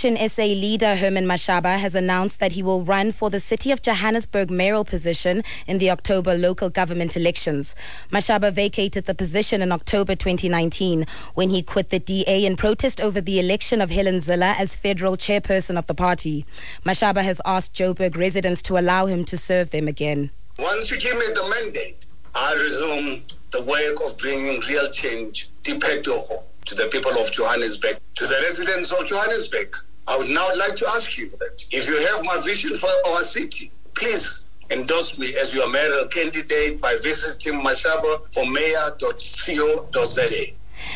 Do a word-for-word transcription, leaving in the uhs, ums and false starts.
Opposition S A leader Herman Mashaba has announced that he will run for the City of Johannesburg mayoral position in the October local government elections. Mashaba vacated the position in October twenty nineteen when he quit the D A in protest over the election of Helen Zille as federal chairperson of the party. Mashaba has asked Joburg residents to allow him to serve them again. Once you give me the mandate, I resume the work of bringing real change de facto to the people of Johannesburg, to the residents of Johannesburg. I would now like to ask you that if you have my vision for our city, please endorse me as your mayoral candidate by visiting mashaba for mayor dot co dot za.